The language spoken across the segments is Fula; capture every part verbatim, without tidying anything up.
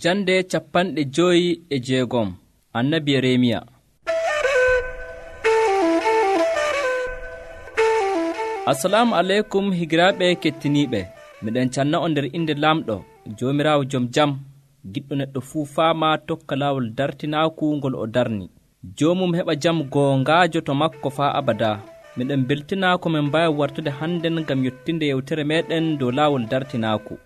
Jande capanɗe joyi e jeegom annabi Yeremiya. Assalamu alaikum higiraɓe kettiniɓe, miɗen canna on nder inde lamɗo jomirawo joom jam, giɗɗo neɗɗo fuu faama tokka lawol dartinaku ngol o darni. Jomum heɓa jam gongajo to makko fa abada. Miɗen beltina ko min mbawi wartude hannden ngam yettinde yewtere meɗen dow lawol dartinaku.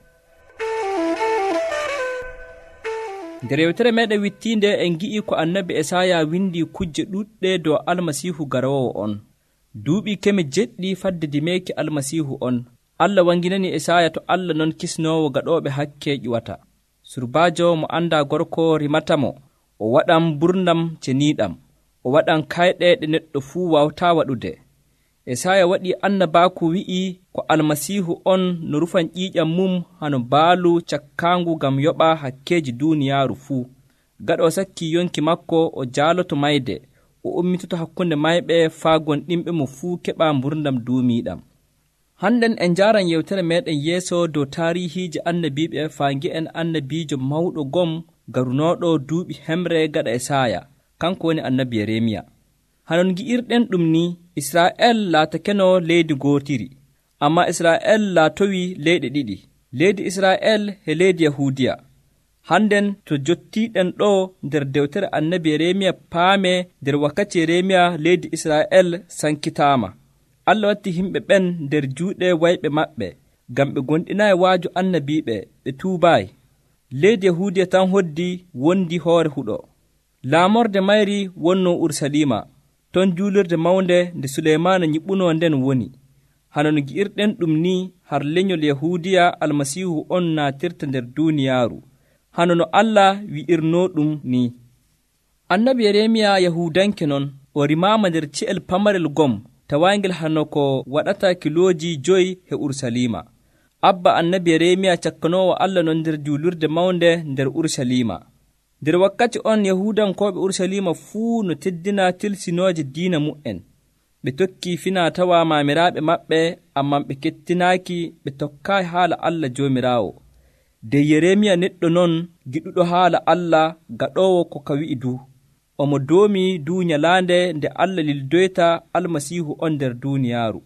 nder yewtere meɗen wittinde en gi'i ko annabi Esaya windi kujje ɗuɗɗe dow almasihu garowo on. duuɓi keme jeɗɗi fadde dimeki almasihu on. Allah wanginani Esaya to Allah non kisnowo gaɗoɓe hakke ƴiwata. Surbajo mo anda gorko rimatamo, o waɗan burnam ceniɗam, o waɗan kayɗe ɗe neɗɗo fuu wawta waɗude. Esaya waɗi annabaku wi'i ko almasihu on no rufan ƴiƴam mum hano baalu cakkangu gam yoɓa hakkeji duniyaru fuu. Gaɗo sakki yonki makko o jaloto mayde, o ummitoto hakkunde mayɓe faa gonɗinɓe mo fuu keɓa mburdam duumiɗam. Hannden en jaran yewtere meɗen yeeso dow tarihiji annabiɓe faa gi'en annabijo mawɗo gom garunoɗo duuɓi hemre gaɗa Esaya, kanko woni annabi Yeremiya. hanon gi'irɗen ɗum ni Isra'el laatakeno leydi gootiri, amma Isra'el laatowi leyɗe ɗiɗi, leydi Isra'el he leydi Yahudiya. Hannden to jottiɗen ɗo nder dewtere annabi Yeremiya paame nder wakkati Yeremiya leydi Isra'el sankitama. Allah watti himɓe ɓen nder juuɗe wayɓe maɓɓe ngam ɓe gonɗinayi waaju annabiɓe, ɓe tuubayi. Leydi Yahudiya tan hoddi wondi hoore huɗo. Laamorde mayri wonno Ursalima, ton juulirde mawnde nde Suleymana nyiɓuno nden woni. Hanon gi'irɗen ɗum ni har lenyol Yahudiya almasihu on naatirta nder duniyaaru, hano no Allah wi'irno ɗum ni. Annabi Yeremiya Yahudanke non, o rimama nder ci'el pamarel gom, tawangel hano ko waɗata kiloji joyi he Ursalima. Abba annabi Yeremiya cakkanowo Allah non nder juulirde mawnde nder Ursalima. nder wakkati on Yahudankoɓe Ursalima fuu no teddina tilsinoje diina mu'en. ɓe tokki fina tawa mamiraɓe maɓɓe, amma ɓe kettinaaki, ɓe tokkayi haala Allah jomirawo. De Yeremiya neɗɗo non giɗuɗo haala Allah, gaɗowo ko ka wi'i du. omo doomi du nyalande nde Allah lildoyta almasihu on nder duniyaaru.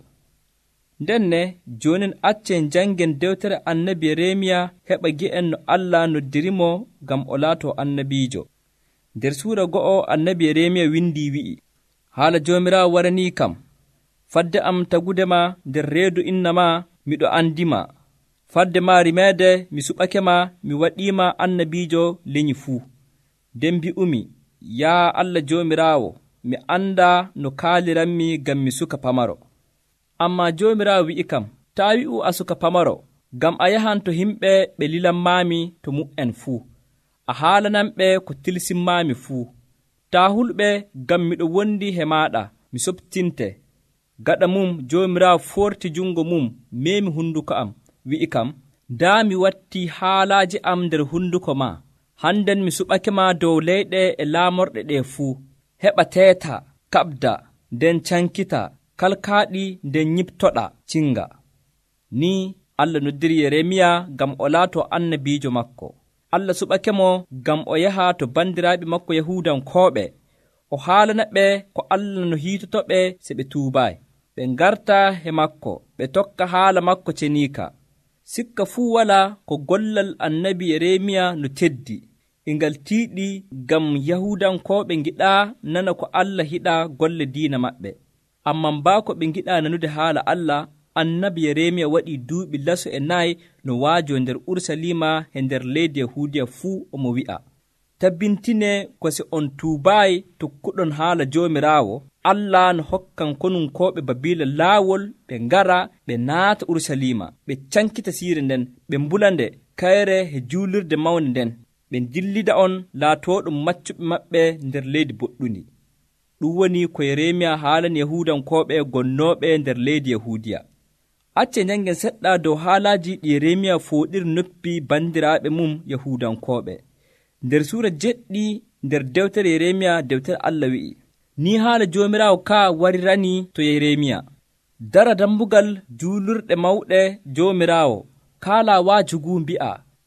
ndenne jonin accen jangen dewtere annabi Yeremiya heɓa gi'en no Allah noddirimo gam o laato annabijo. nder suura go'o annabi Yeremiya windi wi'i, haala jomirawo warani kam, fadde am tagudema nder reedu innama miɗo andima, fadde ma rimede mi suɓakema, mi waɗima annabijo lenyi fuu. nden mbi'umi, ya Allah jomirawo, mi anda no kaaliranmi gam mi suka pamaro. amma jomirawo wi'i kam, ta wi'u a suka pamaro, gam a yahan to himɓe ɓe lilanmami to mu'en fuu, a haalananɓe ko tilsimmami fuu. ta hulɓe, gam miɗo wondi he maɗa, mi sobtinte. gaɗa mum jomirawo forti jungo mum, memi hunduko am, wi'i kam, da mi watti haalaji am nder hunduko ma. hannden mi suɓakema dow leyɗe e laamorɗe ɗe fuu. heɓa teeta, kaɓda, nden cankita, kalkaaɗi nden nyiptoɗa cinga. ni Allah noddiri Yeremiya gam o laato annabijo makko. Allah suɓakemo gam o yaha to bandiraɓe makko Yahudankoɓe, o haalana ɓe ko Allah no hiitotoɓe se ɓe tuubayi. ɓe garta he makko, ɓe tokka haala makko cenika. sikka fuu wala ko gollal annabi Yeremiya no teddi, ingal tiiɗi gam Yahudankoɓe giɗa nana ko Allah hiɗa golle diina maɓɓe. amma mbako ɓe giɗa nanude haala Allah, annabi Yeremiya waɗi duuɓi laso e nayi no waajo nder Ursalima he nder leydi Yahudiya fuu, omo wi'a, tabbintine ko se on tuubayi tokkuɗon haala jomirawo, Allah no hokkan konunkoɓe Babila laawol ɓe ngara ɓe naata Ursalima, ɓe cankita siire nden, ɓe mbulande kayre he juulirde mawnde nden, ɓe dillida on laatoɗum maccuɓe maɓɓe nder leydi boɗɗundi. ɗum woni ko Yeremiya haalani Yahudankoɓe gonnoɓe nder leydi Yahudiya. acce jangen seɗɗa dow haalaji ɗi Yeremiya fooɗiri noppi bandiraɓe mum Yahudankoɓe. nder suura jeɗɗi nder dewtere Yeremiya, dewtere Allah wi'i, ni haala jomirawo ka warirani to Yeremiya. dara dambugal juulurɗe mawɗe jomirawo, kaala waajugu mbi'a,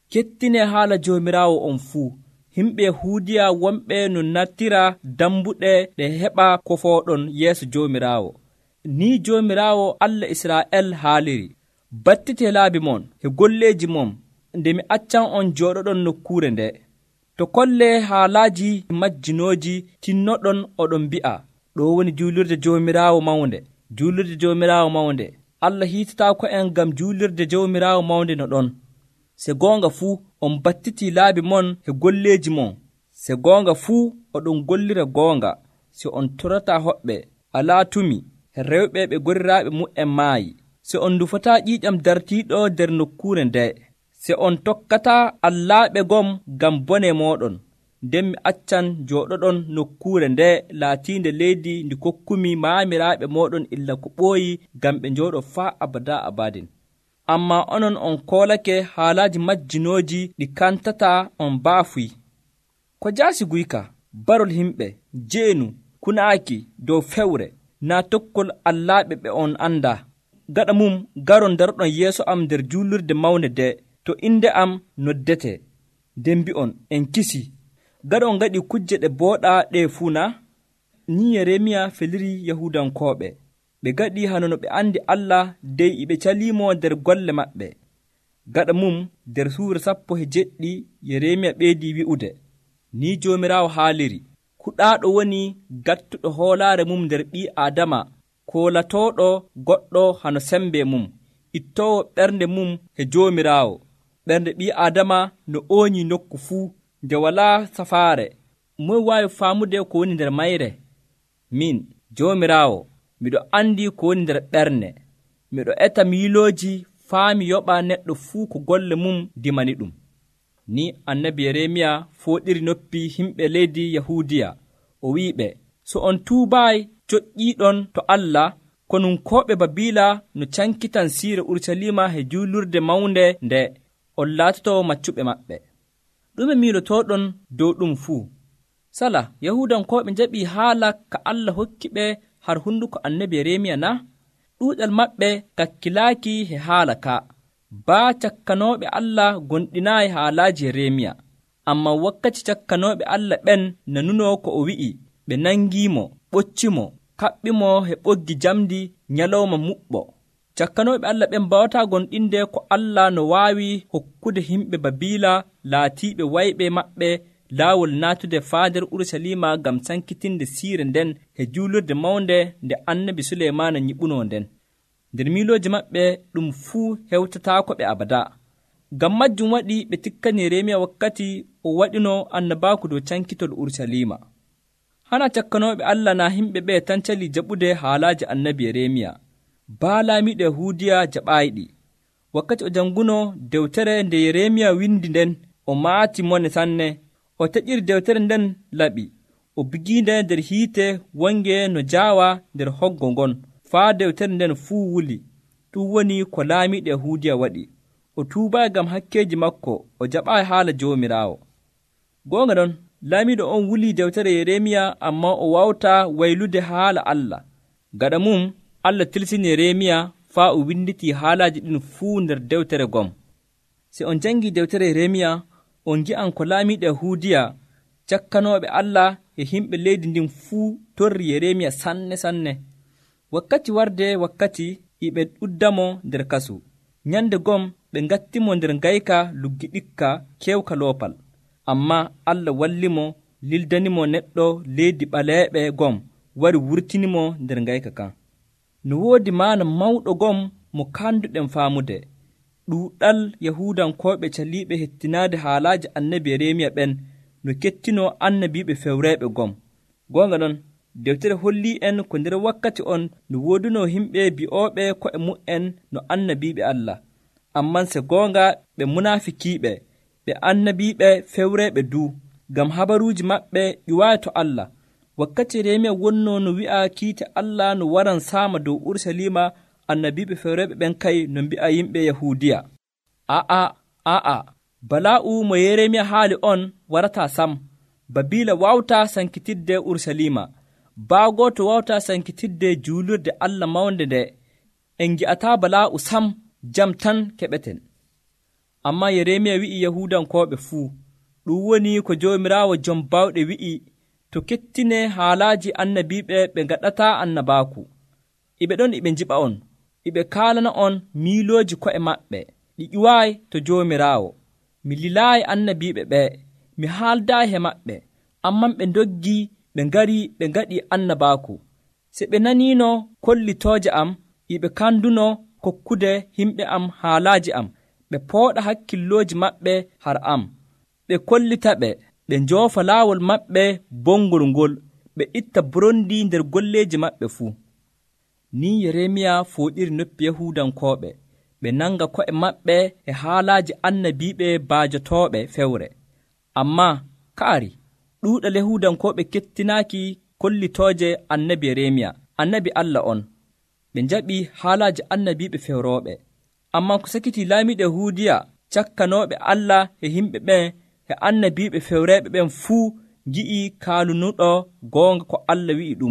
kettine haala joomiraawo on fuu himɓe yahudiya wonɓe no nattira dambuɗe ɗe heɓa kofooɗon yeeso joomiraawo. Ni joomiraawo Allah Israa'el haaliri: battite laabi mon he golleeji mon nde mi accan on jooɗoɗon nokkuure nde. To kolle haalaaji majjinooji tinnoɗon oɗon mbi'a ɗo woni juulirde joomiraawo mawnde, juulirde joomiraawo mawnde. Allah hiitataa ko en ngam juulirde joomiraawo mawnde no ɗon. Se goonga fuu on battiti laabi mon he golleeji mon. Se goonga fuu oɗon gollira goonga. Se on torata hoɓɓe alaa tumi he rewɓe ɓe goriraaɓe mu'en maayi. Se on dufataa ƴiiƴam dartiiɗo nder nokkuure nde. Se on tokkataa allaaɓe gom ngam bone mooɗon. Nden mi accan jooɗoɗon nokkuure nde laatiinde leydi ndi kokkumi maamiraaɓe mooɗon illa ko ɓooyi ngam ɓe njooɗo faa abada abadin. Amma onon on koolake haalaaji majjinooji ɗi kantataa on baafuy. Ko jaasi guyka barol himɓe jeenu kunaaki dow fewre naa tokkol allaaɓe ɓe on annda. Gaɗa mum garon daroɗon yeeso am nder juulirde mawnde nde to innde am noddete. Nden mbi'on en kisi. Gaɗa on gaɗi kujje ɗe booɗaa ɗe fuu na? Ni Yeremiya feliri Yahudankooɓe. Ɓe gaɗi hano no ɓe andi Allah dey iɓe caliimo nder golle maɓɓe. Gaɗa mum nder suura sappo he jeɗɗi Yeremiya ɓeedi wi'ude: ni joomiraawo haaliri: kuɗaaɗo woni gattuɗo hoolaare mum nder ɓii Aadama, koolatooɗo goɗɗo hano sembe mum, ittoowo ɓernde mum he joomiraawo. Ɓernde ɓii Aadama no ooñi nokku fuu, nde walaa safaare. Moy waawi faamude ko woni nder mayre? Min joomiraawo miɗo andi ko woni nder ɓernde. Miɗo eta miilooji faami yoɓa neɗɗo fuu ko golle mum dimani ɗum. Ni annabi Yeremiya fooɗiri noppi himɓe leydi Yahudiya. O wi'iɓe: so on tuubaay coƴƴiiɗon to Allah, konum koɓe Babila no cankitan siire Urusalima he juulurde mawnde nde, on laatoto maccuɓe maɓɓe. ɗume miilotoɗon dow ɗum fuu? Sala Yahudankoɓe jaɓi haala ka Allah hokki ɓe har hunduko annabi Yeremiya na? Ɗuuɗal maɓɓe kakkilaaki he haala ka. Baa cakkanoɓe Allah gonɗinaayi haalaaji Yeremiya. Amma wakkati cakkanoɓe Allah ɓen nanuno ko o wi'i, ɓe nangiimo, ɓoccimo, kaɓɓimo he ɓoggi jamdi nyalawma muɓɓo. Cakkanoɓe Allah ɓen bawata gonɗinde ko Allah no waawi hokkude himɓe Babila laatiiɓe wayɓe maɓɓe laawol naatude faa nder Urusalima ngam sankitinde siire nden he juulurde mawnde nde annabi Suleymaana nyiɓuno nden. Nder miilooji maɓɓe ɗum fuu hewtataako ɓe abada. Ngam majjum waɗi ɓe tikkani Yeremiya wakkati o waɗino annabaaku dow cankitol Urusalima. Hana cakkanoɓe Allah na himɓe ɓe tan cali jaɓude haalaaji annabi Yeremiya. Baa laamiiɗo Yahuudiya jaɓaayiɗi. Wakkati o janguno dewtere nde Yeremiya windi nden, o maati mone sanne. O teƴiri dewtere nden laɓi, o bigiinde nder hiite wonge no jaawa nder hoggo ngon, faa dewtere nden fuu wuli. Ɗum woni ko laamiiɗo Yahuudiya waɗi. O tuubaayi ngam hakkeeji makko, o jaɓaayi haala joomiraawo. Goonga non, laamiiɗo on wuli dewtere Yeremiya, amma o wawta waylude haala Allah. Gaɗa mum Allah tilsini Yeremiya faa o winditi haalaaji ɗin fuu nder dewtere gom. Si on jangi dewtere Yeremiya, on gi'an ko laamiiɗo Yahuudiya cakkanooɓe Allah e himɓe leydi ndin fuu torri Yeremiya sanne sanne. Wakkati warde wakkati iɓe ɗuddamo nder kasu. Nyande gom ɓe ngattimo nder ngayka luggi ɗikka kewka loopal. Amma Allah wallimo, lildanimo neɗɗo leydi ɓaleeɓe gom wari wurtinimo nder ngayka kan. No woodi maana mawɗo gom mo kanduɗen faamude. Ɗuuɗal Yahudankoɓe caliiɓe hettinaade haalaaji annabi Yeremiya ɓen no kettino annabiiɓe fewreeɓe gom. Goonga non, dewtere hollii en ko nder wakkati on no wooduno himɓe bi'ooɓe ko'e mu'en no annabiiɓe Allah. Amman se goonga ɓe munaafikiiɓe, ɓe annabiiɓe fewreeɓe duu, ngam habaruuji maɓɓe ƴuwaayi to Allah. Wakkati Yeremiya wonno no wi'a kiite Allah no waran saama dow Urusalima, annabiiɓe fewreeɓe ɓen kay no mbi'a yimɓe Yahuudiya. A'a, a'a, balaa'u mo Yeremiya haali on warataa sam. Babila wawta sankitidde Urusalima. Baagooto wawta sankitidde juulurde Allah mawnde nde. En gi'ataa balaa'u sam, jam tan keɓeten. amma yeremiya wi'i yahudankoɓe fuu ɗum woni ko jomirawo jom bawɗe wi'i to kettine haalaji annabiɓe ɓe gaɗata annabaku iɓe ɗon iɓe jiɓa on iɓe kalana on miiloji ko'e maɓɓe ɗi ƴuwayi to jomirawo mi lilayi annabiɓe ɓe mi haaldayi he maɓɓe amman ɓe doggi ɓe ngari ɓe gaɗi annabaku se ɓe nanino kollitoje am iɓe kanduno kokkude himɓe am haalaji am ɓe pooɗa hakkilloji maɓɓe har am ɓe kollita ɓe ɓe njoofa laawol maɓɓe bongol ngol ɓe itta brondi nder golleji maɓɓe fuu ni yeremiya fooɗiri noppi yahudankoɓe ɓe nanga ko'e maɓɓe e haalaji annabiɓe baajotoɓe fewre amma kaari ɗuuɗal yahudankoɓe kettinaaki kollitoje annabi yeremiya annabi Allah on ɓe jaɓi haalaji annabiɓe fewroɓe amma ko sakiti laamiɗo yahudiya cakkanoɓe Allah e himɓe ɓen e annabiɓe fewreɓe ɓen fuu gi'i kaalunuɗo goonga ko Allah wi'i ɗum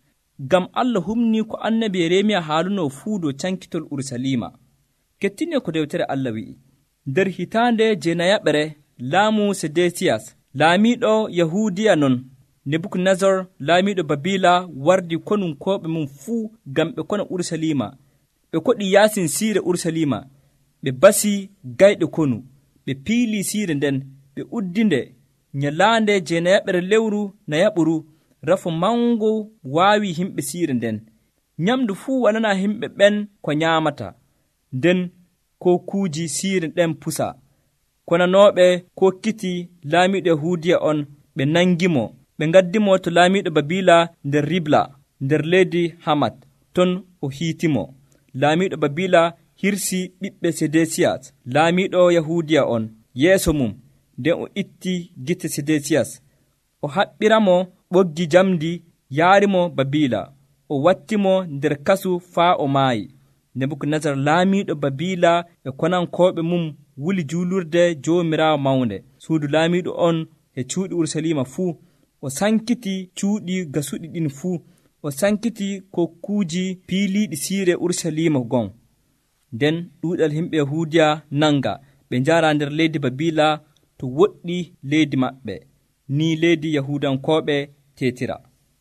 gam Allah humni ko annabi yeremiya haaluno fuu dow cankitol Urusalima kettine ko dewtere Allah wi'i nder hitande jeenayaɓere laamu Sedesiyas laamiɗo yahudiya non Nebukadnezar laamiɗo Babila wardi konunkoɓe mum fuu gam ɓe kona Urusalima ɓe koɗi yaasin siire Urusalima ɓe basi gayɗe konu ɓe piili siire nden ɓe uddinde nyalaande jeenayaɓere lewru nayaɓuru rafo mango waawi himɓe siire nden nyamdu fuu walana himɓe ɓen ko nyaamata nden ko kuuji siire ɗen pusa konanoɓe ko kiti laamiɗo yahudiya on ɓe nangimo ɓe gaddimo to laamiɗo Babila nder Ribla nder leydi Hamat ton o hiitimo laamiɗo Babila hirsi ɓiɓɓe Sedesiyas laamiɗo yahudiya on yeeso mum nden o itti gite Sedesiyas o haɓɓiramo ɓoggi jamdi yaarimo Babila o wattimo nder kasu faa o maayi Nebukadnezar laamiɗo Babila e konankoɓe mum wuli juulurde jomirawo mawnde suudu laamiɗo on e cuuɗi Urusalima fuu o sankiti cuuɗi gasuɗi ɗin fuu o sankiti kokkuuji piiliɗi siire Urusalima gon nden ɗuuɗal himɓe yahudiya nanga ɓe njara nder leydi Babila to woɗɗi leydi maɓɓe ni leydi yahudankoɓe tetira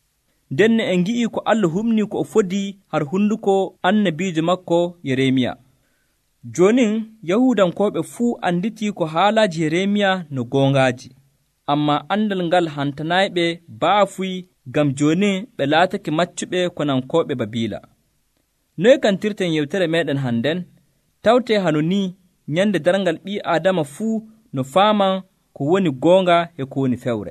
nden en gi'i ko Allah humni ko o fodi har hunduko annabijo makko Yeremiya jonin yahudankoɓe fuu anditi ko haalaji Yeremiya no gongaji amma andal ngal hantanayɓe baafuy gam joni ɓe laatake maccuɓe konankoɓe Babila noy kantirten yewtere meɗen hannden tawte hano ni nyande darngal ɓi adama fuu no faaman ko woni goonga e ko woni fewre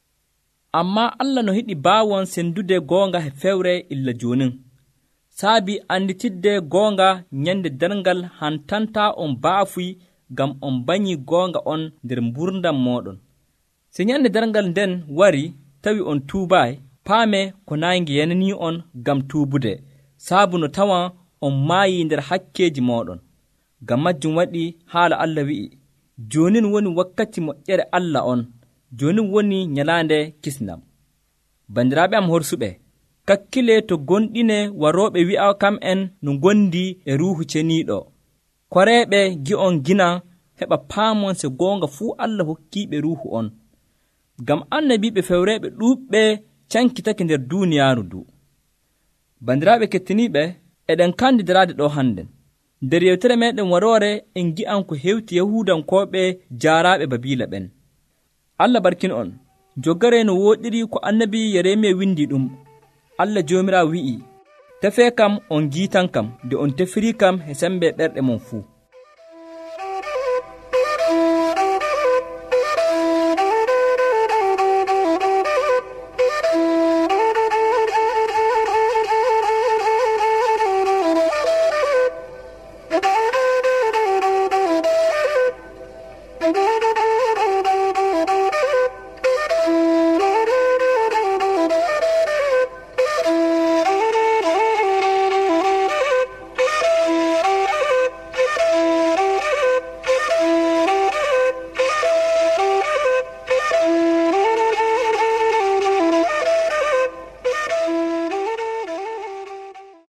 amma Allah no hiɗi baawon sendude goonga e fewre illa jonin saabi anditidde goonga nyande darngal hantanta on baafuy gam on banyi goonga on nder mburdam moɗon se nyande darngal nden wari tawi on tuubaay paame ko nangi yanani on gam tuubude saabu no tawan on maayi nder hakkeji moɗon gam majjum waɗi haala Allah wi'i jonin woni wakkati moƴƴere Allah on jonin woni nyalaande kisnam bandiraɓe am horsuɓe kakkile to gonɗine waroɓe wi'a kam en no gondi e ruhu ceniɗo koreɓe gi'on gina heɓa paamon se gonga fuu Allah hokkiɓe ruhu on gam annabiɓe fewreɓe ɗuɓɓe cankitake nder duniyaaru du bandiraɓe kettiniɓe eɗen kandidirade ɗo hannden nder yewtere meɗen warore en gi'an ko hewti yahudankoɓe jaaraɓe Babila ɓen Allah barkin on joggare no woɗiri ko annabi Yeremiya windi ɗum Allah jomirawo wi'i tefe kam on giitan kam de on tefiri kam e sembe ɓerɗe mon fuu